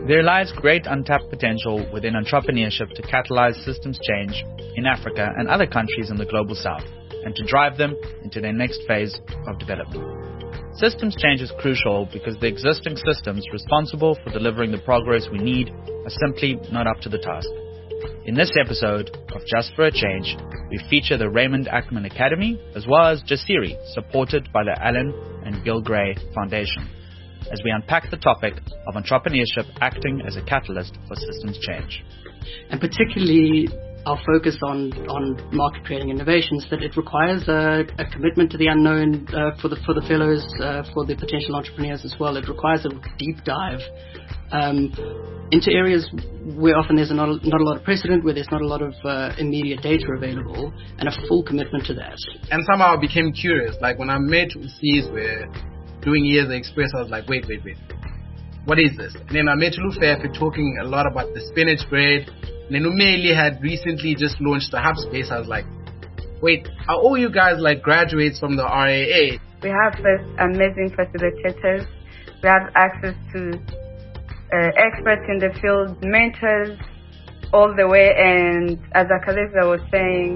There lies great untapped potential within entrepreneurship to catalyze systems change in Africa and other countries in the global south, and to drive them into their next phase of development. Systems change is crucial because the existing systems responsible for delivering the progress we need are simply not up to the task. In this episode of Just for a Change, we feature the Raymond Ackerman Academy as well as Jasiri, supported by the Alan and Gil Gray Foundation, as we unpack the topic of entrepreneurship acting as a catalyst for systems change. And particularly our focus on market creating innovations, that it requires a commitment to the unknown for the fellows, for the potential entrepreneurs as well. It requires a deep dive into areas where often there's not a lot of precedent, where there's not a lot of immediate data available, and a full commitment to that. And somehow I became curious. Like when I met Sizwe doing Years Express, I was like, wait. What is this? And then I met Lufefe talking a lot about the spinach bread. And then Umeli had recently just launched the Hub Space. I was like, wait, are all you guys like graduates from the RAA? We have amazing facilitators. We have access to experts in the field, mentors all the way. And as Akaliza was saying,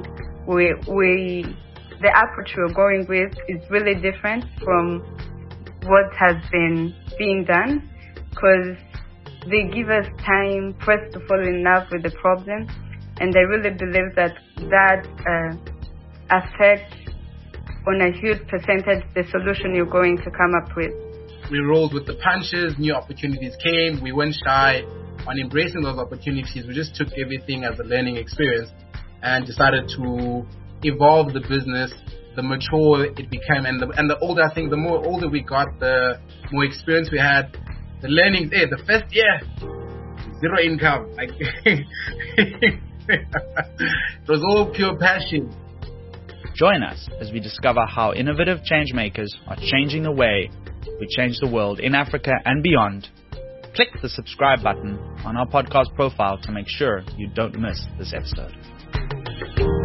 the approach we're going with is really different from what has been being done, because they give us time first to fall in love with the problem, and I really believe that affects on a huge percentage the solution you're going to come up with. We rolled with the punches, new opportunities came, we weren't shy on embracing those opportunities. We just took everything as a learning experience and decided to evolve the business. The mature it became, and the older, I think, the more older we got, the more experience we had. The learning, the first year, zero income. Like it was all pure passion. Join us as we discover how innovative change makers are changing the way we change the world in Africa and beyond. Click the subscribe button on our podcast profile to make sure you don't miss this episode.